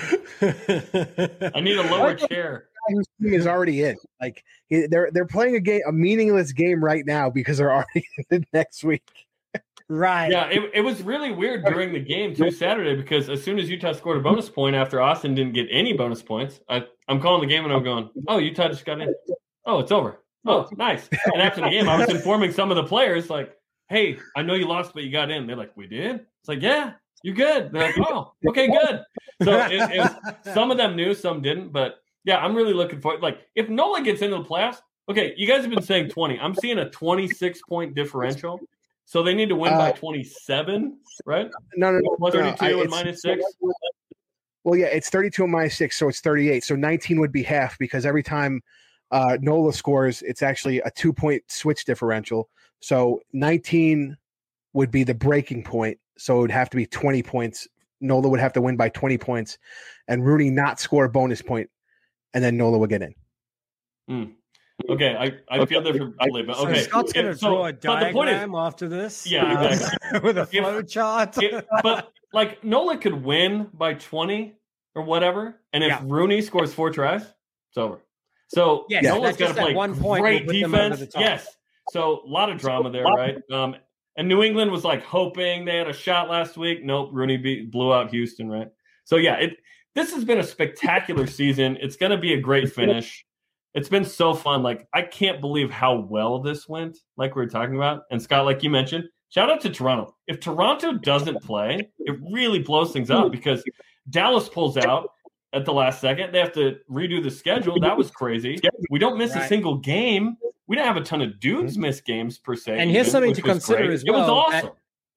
I need a lower chair. Whose team is already in. Like they're playing a meaningless game right now because they're already in next week. Right. Yeah, it was really weird during the game too Saturday because as soon as Utah scored a bonus point after Austin didn't get any bonus points, I'm calling the game and I'm going, oh, Utah just got in. Oh, it's over. Oh, nice. And after the game, I was informing some of the players like, hey, I know you lost, but you got in. They're like, we did? It's like, yeah, you're good. They're like, oh, okay, good. So it was, some of them knew, some didn't. But, yeah, I'm really looking for it. Like, if Nola gets into the playoffs, okay, you guys have been saying 20. I'm seeing a 26-point differential. So they need to win by 27, right? No. 32 and minus 6? Well, yeah, it's 32 and minus 6, so it's 38. So 19 would be half because every time Nola scores, it's actually a 2-point switch differential. So 19 would be the breaking point. So it would have to be 20 points. Nola would have to win by 20 points and Rooney not score a bonus point, and then Nola would get in. Okay, I feel differently, but okay. So Scott's going to draw a diagram after this. Yeah, exactly. With a flow chart. But, like, Nola could win by 20 or whatever, and if Rooney scores 4 tries, it's over. So Nola's got to play 1 point great defense. Yes. So a lot of drama there, right? And New England was like hoping they had a shot last week. Nope, Rooney blew out Houston, right? So yeah, this has been a spectacular season. It's going to be a great finish. It's been so fun. Like, I can't believe how well this went, like we were talking about. And Scott, like you mentioned, shout out to Toronto. If Toronto doesn't play, it really blows things up because Dallas pulls out at the last second. They have to redo the schedule. That was crazy. We don't miss a single game. We didn't have a ton of dudes miss games per se. And here's something to consider as well. It was awesome.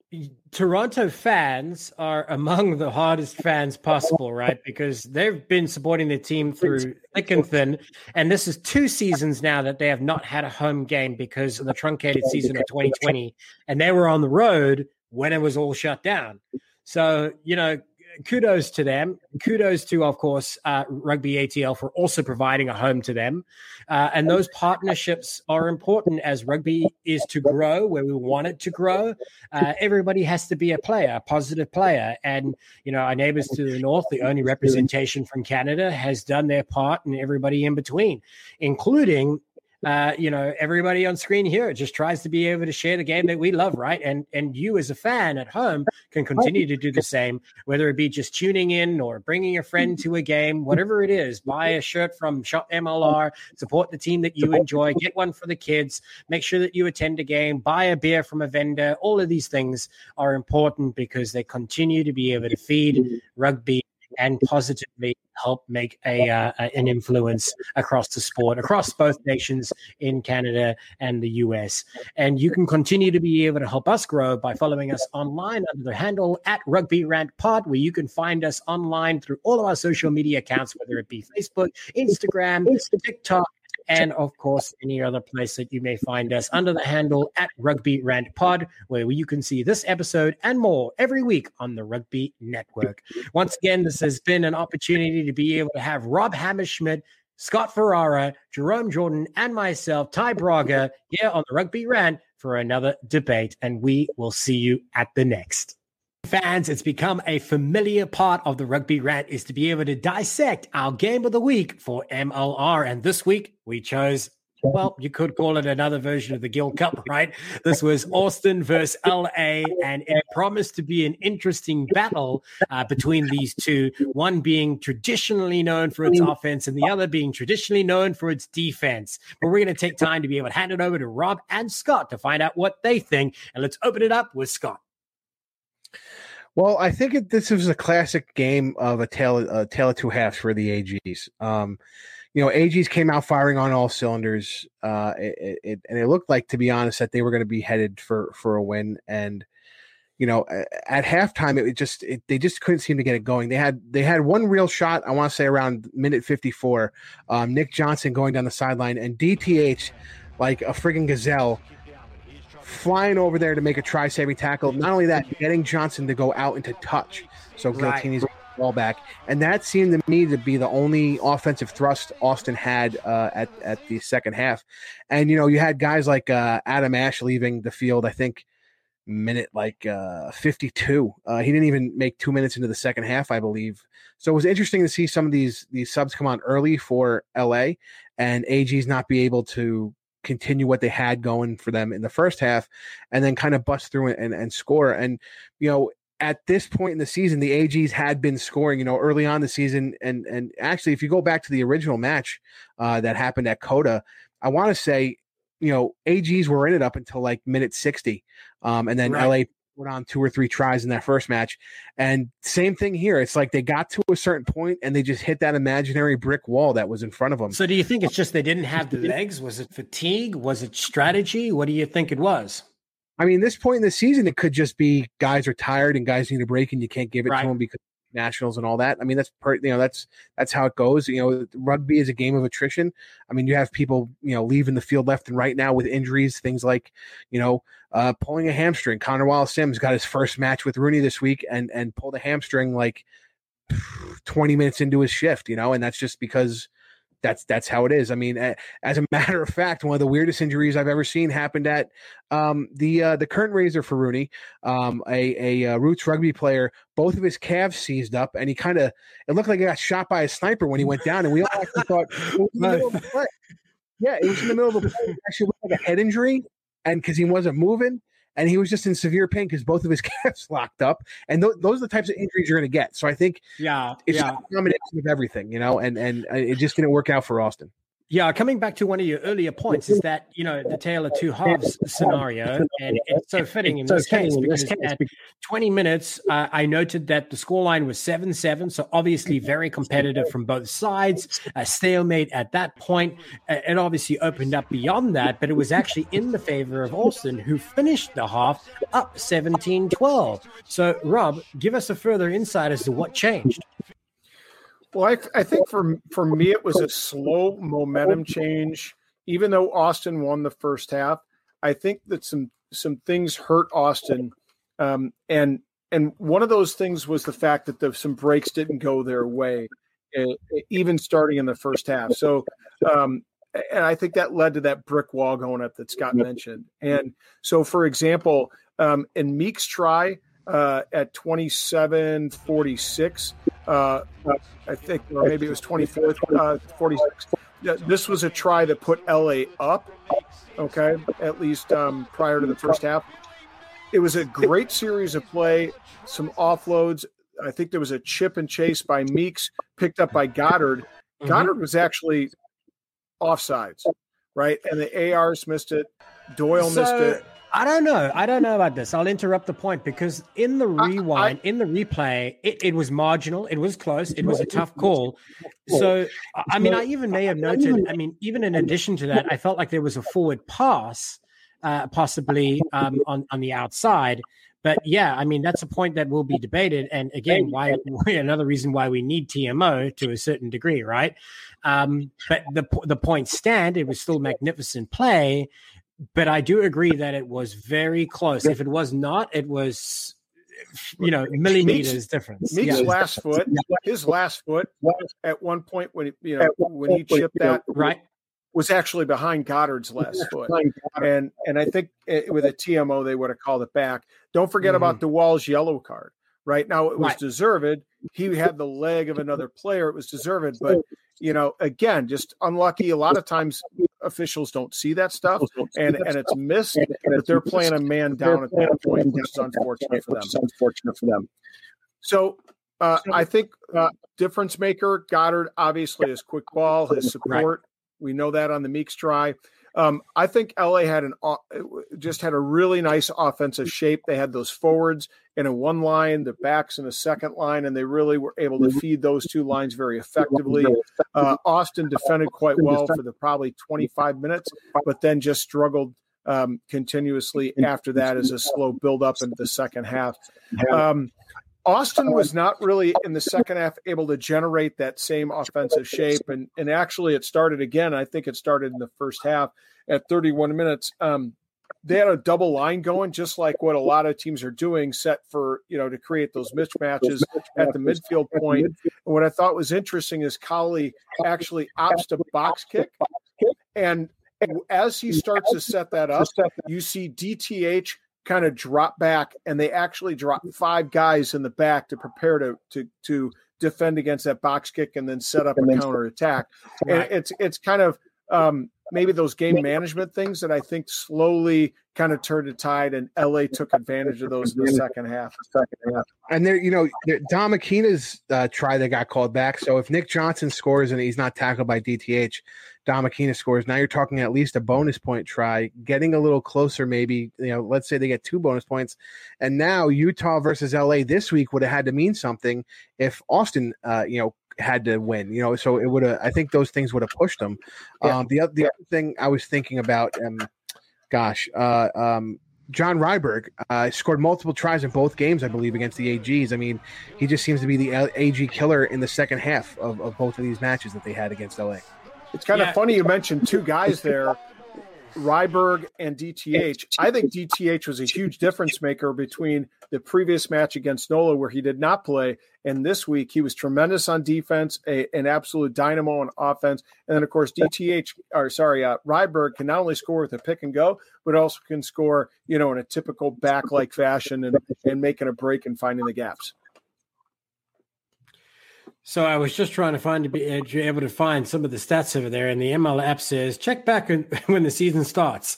Toronto fans are among the hardest fans possible, right? Because they've been supporting their team through thick and thin. And this is 2 seasons now that they have not had a home game because of the truncated season of 2020. And they were on the road when it was all shut down. So, kudos to them. Kudos to, of course, Rugby ATL for also providing a home to them. And those partnerships are important as rugby is to grow where we want it to grow. Everybody has to be a player, a positive player. And, our neighbors to the north, the only representation from Canada, has done their part, and everybody in between, including everybody on screen here just tries to be able to share the game that we love, right? And you as a fan at home can continue to do the same, whether it be just tuning in or bringing a friend to a game, whatever it is. Buy a shirt from Shop MLR, support the team that you enjoy, get one for the kids, make sure that you attend a game, buy a beer from a vendor. All of these things are important because they continue to be able to feed rugby and positively help make an influence across the sport, across both nations in Canada and the US. And you can continue to be able to help us grow by following us online under the handle @RugbyRantPod, where you can find us online through all of our social media accounts, whether it be Facebook, Instagram, TikTok, and of course, any other place that you may find us under the handle @RugbyRantPod, where you can see this episode and more every week on the Rugby Network. Once again, this has been an opportunity to be able to have Rob Hammerschmidt, Scott Ferrara, Jerome Jordan, and myself, Ty Braga, here on the Rugby Rant for another debate, and we will see you at the next. Fans, it's become a familiar part of the Rugby Rant is to be able to dissect our game of the week for MLR. And this week we chose, well, you could call it another version of the Gill Cup, right? This was Austin versus LA, and it promised to be an interesting battle between these two, one being traditionally known for its offense and the other being traditionally known for its defense. But we're going to take time to be able to hand it over to Rob and Scott to find out what they think. And let's open it up with Scott. Well, I think this was a classic game of a tale of two halves for the AGs. AGs came out firing on all cylinders. It looked like, to be honest, that they were going to be headed for a win. And at halftime, they just couldn't seem to get it going. They had one real shot. I want to say around minute 54. Nick Johnson going down the sideline, and DTH, like a friggin' gazelle, flying over there to make a try-saving tackle. Not only that, getting Johnson to go out into touch. So Giltini's ball back, and that seemed to me to be the only offensive thrust Austin had at the second half. And you had guys like Adam Ashe leaving the field, I think minute 52. He didn't even make 2 minutes into the second half, I believe. So it was interesting to see some of these subs come on early for LA, and AGs not be able to continue what they had going for them in the first half, and then kind of bust through and score. And at this point in the season, the AGs had been scoring, early on the season. And actually, if you go back to the original match that happened at Coda, I want to say, AGs were in it up until like minute 60. And then LA put on 2 or 3 tries in that first match. And same thing here. It's like they got to a certain point and they just hit that imaginary brick wall that was in front of them. So do you think it's just they didn't have the legs? Was it fatigue? Was it strategy? What do you think it was? I mean, this point in the season, it could just be guys are tired and guys need a break and you can't give it to them because of nationals and all that. I mean, that's how it goes. Rugby is a game of attrition. I mean, you have people, leaving the field left and right now with injuries, things like, pulling a hamstring. Connor Wallace-Sims got his first match with Rooney this week and pulled a hamstring like 20 minutes into his shift, and that's just because that's how it is. I mean, as a matter of fact, one of the weirdest injuries I've ever seen happened at the curtain raiser for Rooney, a Roots rugby player. Both of his calves seized up, and it looked like he got shot by a sniper when he went down. And we all actually thought it was in the middle of the play. Yeah, it was in the middle of the play. It actually looked like a head injury, and because he wasn't moving. And he was just in severe pain because both of his calves locked up. And those are the types of injuries you're going to get. So I think it's a combination of everything, and it just didn't work out for Austin. Yeah, coming back to one of your earlier points is that, the tale of two halves scenario, and it's so fitting in this case because at 20 minutes, I noted that the scoreline was 7-7, so obviously very competitive from both sides, a stalemate at that point. It obviously opened up beyond that, but it was actually in the favor of Austin, who finished the half up 17-12. So, Rob, give us a further insight as to what changed. Well, I think for me, it was a slow momentum change. Even though Austin won the first half, I think that some things hurt Austin. And one of those things was the fact that some breaks didn't go their way, even starting in the first half. So, and I think that led to that brick wall going up that Scott mentioned. And so, for example, in Meek's try at 27:46, I think, or maybe it was 24:46. This was a try that put LA up, okay, at least prior to the first half. It was a great series of play, some offloads. I think there was a chip and chase by Meeks, picked up by Goddard. Mm-hmm. Goddard was actually offsides, right? And the ARs missed it. Doyle missed it. I don't know about this. I'll interrupt the point because in the rewind, in the replay, it was marginal. It was close. It was a tough call. So, I mean, I even may have noted, even in addition to that, I felt like there was a forward pass, possibly on the outside. But yeah, I mean, that's a point that will be debated. And again, another reason why we need TMO to a certain degree, right? But the points stand. It was still magnificent play. But I do agree that it was very close. If it was not, it was, millimeters difference. Meek's last foot, his last foot at one point when he chipped that was actually behind Goddard's last foot. And I think with a TMO, they would have called it back. Don't forget about DeWall's yellow card. Right now, it was deserved. He had the leg of another player. It was deserved. But, again, just unlucky. A lot of times officials don't see that stuff, and it's missed. But they're playing a man down at that point, which is unfortunate for them. So I think difference maker, Goddard, obviously, his quick ball, his support. We know that on the Meeks try. I think LA had a really nice offensive shape. They had those forwards in a one line, the backs in a second line, and they really were able to feed those two lines very effectively. Austin defended quite well for the probably 25 minutes, but then just struggled continuously after that as a slow build up into the second half. Austin was not really in the second half able to generate that same offensive shape. And actually it started again. I think it started in the first half at 31 minutes. they had a double line going, just like what a lot of teams are doing, set for, to create those mismatches at the midfield point. And what I thought was interesting is Colley actually opts to box kick. And as he starts to set that up, you see DTH kind of drop back, and they actually drop 5 guys in the back to prepare to defend against that box kick and then set up a counter attack. And it's kind of maybe those game management things that I think slowly kind of turned the tide, and LA took advantage of those in the second half. And there, Don McKenna's try that got called back. So if Nick Johnson scores and he's not tackled by DTH, Don McKenna scores. Now you're talking at least a bonus point try, getting a little closer. Maybe, let's say they get 2 bonus points. And now Utah versus LA this week would have had to mean something if Austin, had to win, so it would have, I think those things would have pushed them. The other thing I was thinking about, John Ryberg scored multiple tries in both games, I believe, against the AGs. I mean, he just seems to be the AG killer in the second half of both of these matches that they had against LA. It's kind of funny you mentioned 2 guys there, Ryberg and DTH. I think DTH was a huge difference maker between the previous match against Nola, where he did not play, and this week he was tremendous on defense, an absolute dynamo on offense. And then, of course, Ryberg can not only score with a pick and go, but also can score, in a typical back-like fashion and making a break and finding the gaps. So I was just trying to be able to find some of the stats over there, and the ML app says check back when the season starts.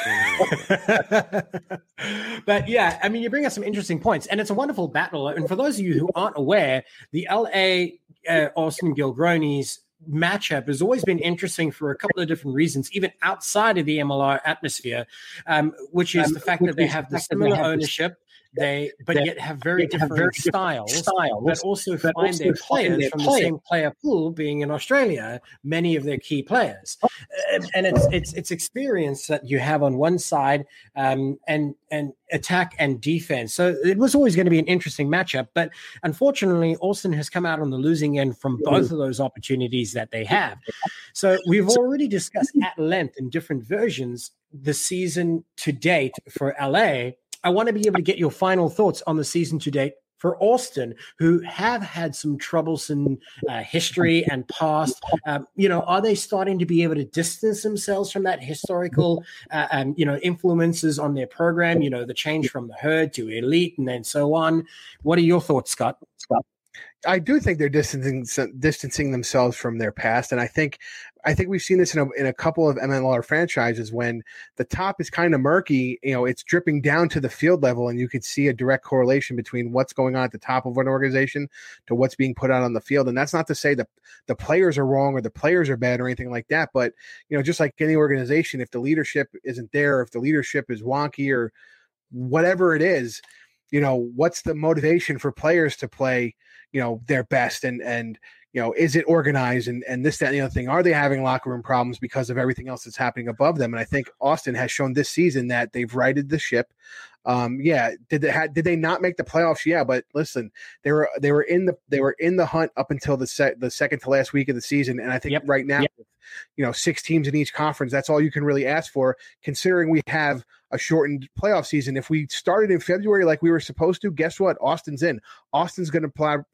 But yeah, I mean, you bring up some interesting points, and it's a wonderful battle. And for those of you who aren't aware, the LA Austin Gilgronis matchup has always been interesting for a couple of different reasons, even outside of the MLR atmosphere, which is the fact that they have the similar ownership. But yet have very different styles, but also find their players from the same player pool, being in Australia, many of their key players. And it's experience that you have on one side, and attack and defense. So it was always going to be an interesting matchup. But unfortunately, Austin has come out on the losing end from both of those opportunities that they have. So we've already discussed at length in different versions the season to date for LA. I want to be able to get your final thoughts on the season to date for Austin, who have had some troublesome history and past. Are they starting to be able to distance themselves from that historical, influences on their program? The change from the herd to elite and then so on. What are your thoughts, Scott? I do think they're distancing themselves from their past, and I think we've seen this in a couple of MLR franchises when the top is kind of murky. It's dripping down to the field level, and you could see a direct correlation between what's going on at the top of an organization to what's being put out on the field. And that's not to say that the players are wrong or the players are bad or anything like that, but just like any organization, if the leadership isn't there, if the leadership is wonky or whatever it is, what's the motivation for players to play their best, and is it organized and this, that, and the other thing? Are they having locker room problems because of everything else that's happening above them? And I think Austin has shown this season that they've righted the ship. Did they not make the playoffs? Yeah, but listen, they were in the hunt up until the second to last week of the season, and I think right now, 6 teams in each conference, that's all you can really ask for, considering we have a shortened playoff season. If we started in February like we were supposed to, guess what? Austin's in. Austin's going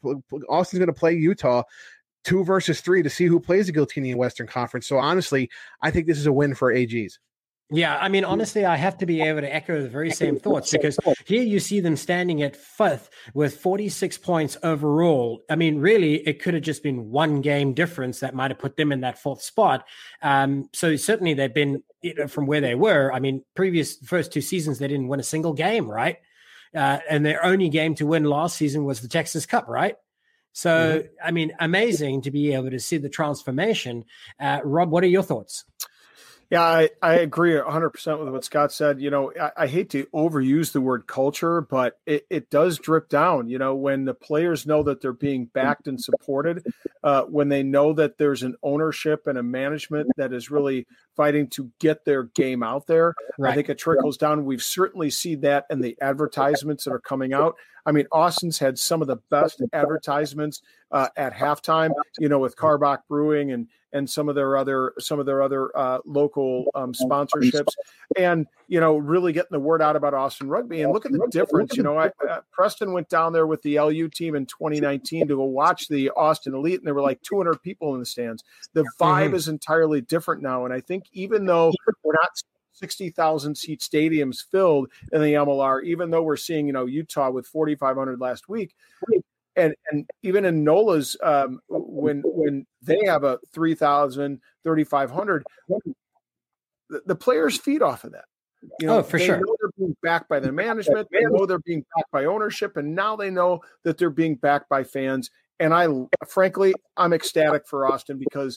to play Utah 2 versus 3 to see who plays the Giltini in Western Conference. So honestly, I think this is a win for AGs. Yeah, I mean, honestly, I have to be able to echo the very same thoughts, because here you see them standing at 5th with 46 points overall. I mean, really, it could have just been one game difference that might have put them in that 4th spot. So certainly they've been from where they were. I mean, first 2 seasons, they didn't win a single game, right? And their only game to win last season was the Texas Cup, right? So, I mean, amazing to be able to see the transformation. Rob, what are your thoughts? Yeah, I agree 100% with what Scott said. I hate to overuse the word culture, but it does drip down, when the players know that they're being backed and supported, when they know that there's an ownership and a management that is really fighting to get their game out there. Right. I think it trickles down. We've certainly seen that in the advertisements that are coming out. I mean, Austin's had some of the best advertisements at halftime, with Karbach Brewing and some of their other local sponsorships, and really getting the word out about Austin rugby. And look at the difference. Preston went down there with the LU team in 2019 to go watch the Austin Elite, and there were like 200 people in the stands. The vibe is entirely different now, and I think even though we're not 60,000 seat stadiums filled in the MLR, even though we're seeing Utah with 4,500 last week. And even in NOLA's, when they have a 3,000, 3,500, the players feed off of that. For they sure. know they're being backed by the management. They know they're being backed by ownership, and now they know that they're being backed by fans. And I'm ecstatic for Austin because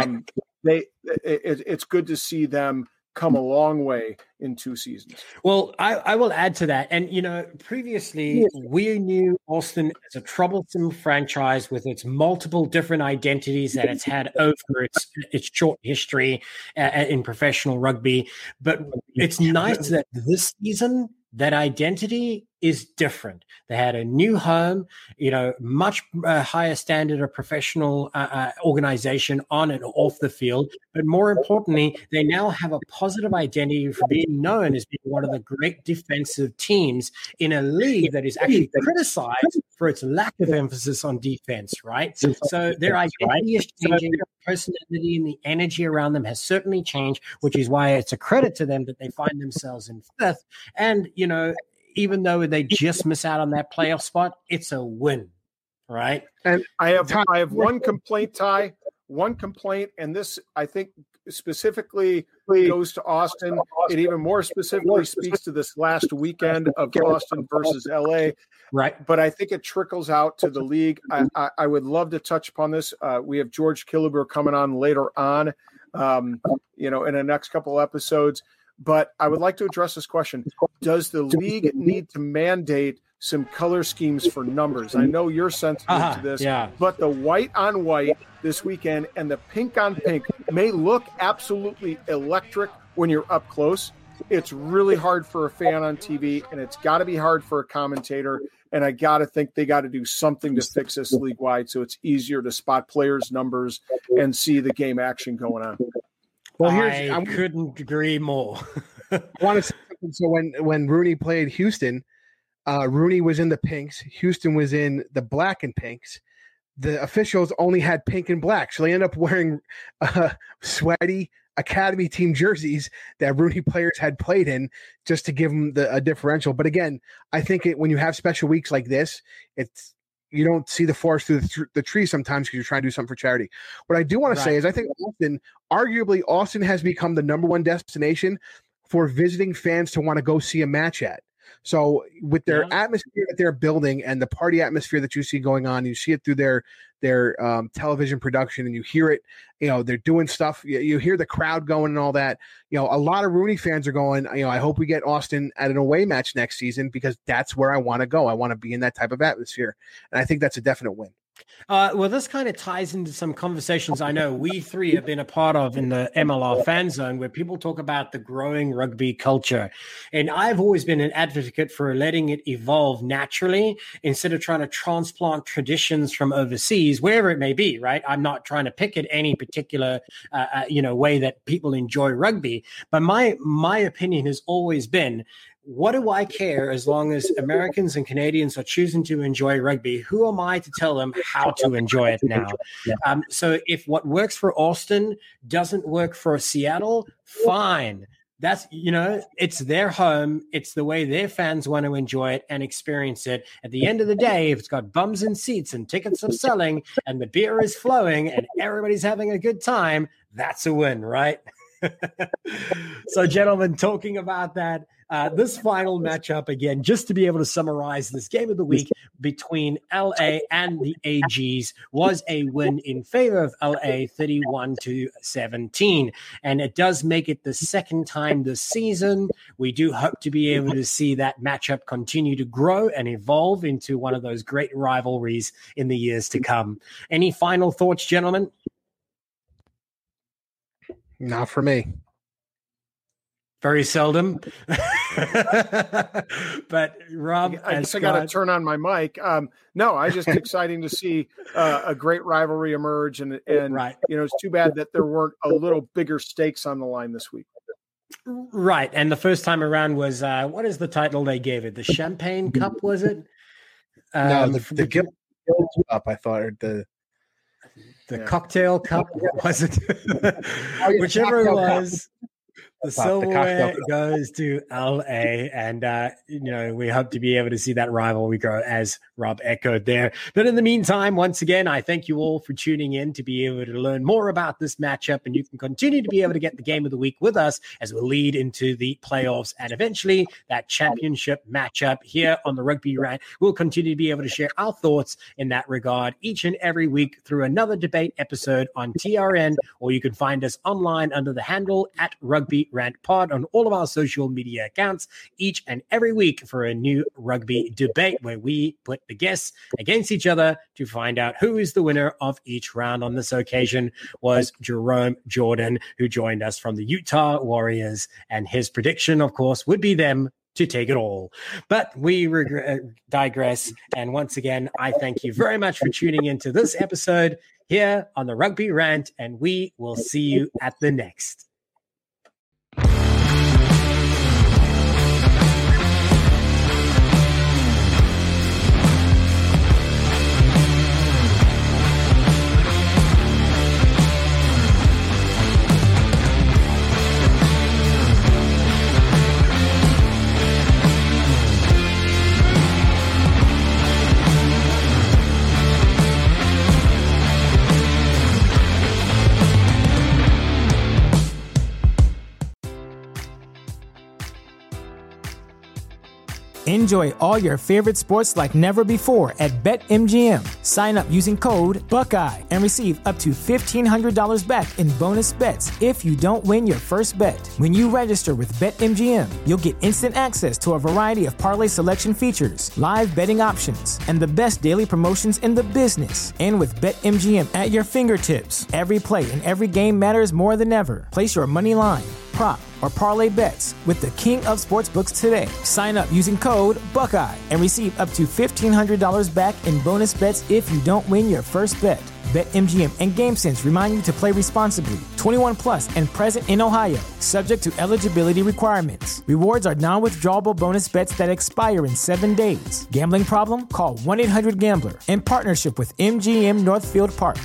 it's good to see them come a long way in 2 seasons. Well, I will add to that. And, previously we knew Austin as a troublesome franchise with its multiple different identities that it's had over its short history in professional rugby. But it's nice that this season, that identity is different. They had a new home, much higher standard of professional organization on and off the field. But more importantly, they now have a positive identity for being known as being one of the great defensive teams in a league that is actually criticized for its lack of emphasis on defense, right? So their identity is changing, their personality and the energy around them has certainly changed, which is why it's a credit to them that they find themselves in 5th. And, even though they just miss out on that playoff spot, it's a win, right? And I have one complaint, Ty. One complaint, and this I think specifically goes to Austin. It even more specifically speaks to this last weekend of Austin versus LA. Right. But I think it trickles out to the league. I would love to touch upon this. We have George Killebrew coming on later on, in the next couple episodes. But I would like to address this question. Does the league need to mandate some color schemes for numbers? I know you're sensitive to this, but the white on white this weekend and the pink on pink may look absolutely electric when you're up close. It's really hard for a fan on TV, and it's got to be hard for a commentator. And I got to think they got to do something to fix this league-wide so it's easier to spot players' numbers and see the game action going on. Well, I couldn't agree more. I want to say something. So when Rooney played Houston, Rooney was in the pinks. Houston was in the black and pinks. The officials only had pink and black. So they end up wearing sweaty academy team jerseys that Rooney players had played in just to give them a differential. But again, I think when you have special weeks like this, you don't see the forest through the tree sometimes because you're trying to do something for charity. What I do want to say is I think Austin has become the number one destination for visiting fans to want to go see a match at. So with their atmosphere that they're building and the party atmosphere that you see going on, you see it through their television production and you hear it, they're doing stuff. You hear the crowd going and all that. A lot of Rooney fans are going, I hope we get Austin at an away match next season because that's where I want to go. I want to be in that type of atmosphere. And I think that's a definite win. Well, this kind of ties into some conversations I know we three have been a part of in the MLR fan zone where people talk about the growing rugby culture. And I've always been an advocate for letting it evolve naturally instead of trying to transplant traditions from overseas, wherever it may be, right? I'm not trying to pick at any particular, way that people enjoy rugby. But my opinion has always been, what do I care as long as Americans and Canadians are choosing to enjoy rugby? Who am I to tell them how to enjoy it now? So if what works for Austin doesn't work for Seattle, fine. That's, it's their home. It's the way their fans want to enjoy it and experience it. At the end of the day, if it's got bums in seats and tickets are selling and the beer is flowing and everybody's having a good time, that's a win, right? So, gentlemen, talking about that, this final matchup again, just to be able to summarize this game of the week between LA and the AGs was a win in favor of LA 31-17. And it does make it the second time this season. We do hope to be able to see that matchup continue to grow and evolve into one of those great rivalries in the years to come. Any final thoughts, gentlemen? Not for me. Very seldom. But Rob, I guess I got to turn on my mic. No, I just exciting to see a great rivalry emerge, and right. It's too bad that there weren't a little bigger stakes on the line this week. Right, and the first time around was what is the title they gave it? The Champagne Cup, was it? No, the Guild Cup. I thought, or the Cocktail Cup, was it? Whichever it was. The silverware goes to LA, and we hope to be able to see that rivalry grow, as Rob echoed there. But in the meantime, once again, I thank you all for tuning in to be able to learn more about this matchup, and you can continue to be able to get the game of the week with us as we lead into the playoffs and eventually that championship matchup here on the Rugby Rant. We'll continue to be able to share our thoughts in that regard each and every week through another debate episode on TRN, or you can find us online under the handle at Rugby Rant Pod on all of our social media accounts each and every week for a new rugby debate where we put the guests against each other to find out who is the winner of each round. On this occasion was Jerome Jordan, who joined us from the Utah Warriors, and his prediction, of course, would be them to take it all. But we digress. And once again, I thank you very much for tuning into this episode here on the Rugby Rant, and we will see you at the next. Enjoy all your favorite sports like never before at BetMGM. Sign up using code Buckeye and receive up to $1,500 back in bonus bets if you don't win your first bet. When you register with BetMGM, you'll get instant access to a variety of parlay selection features, live betting options, and the best daily promotions in the business. And with BetMGM at your fingertips, every play and every game matters more than ever. Place your money line, prop, or parlay bets with the king of sportsbooks today. Sign up using code Buckeye and receive up to $1,500 back in bonus bets if you don't win your first bet. BetMGM and GameSense remind you to play responsibly. 21 plus and present in Ohio, subject to eligibility requirements. Rewards are non-withdrawable bonus bets that expire in 7 days. Gambling problem? Call 1-800-GAMBLER. In partnership with MGM Northfield Park.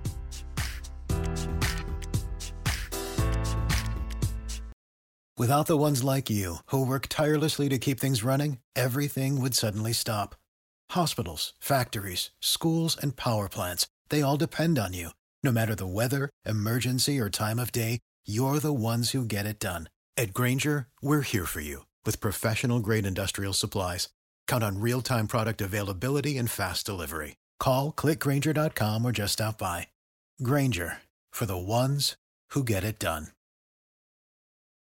Without the ones like you, who work tirelessly to keep things running, everything would suddenly stop. Hospitals, factories, schools, and power plants, they all depend on you. No matter the weather, emergency, or time of day, you're the ones who get it done. At Grainger, we're here for you with professional-grade industrial supplies. Count on real-time product availability and fast delivery. Call, click Grainger.com, or just stop by. Grainger, for the ones who get it done.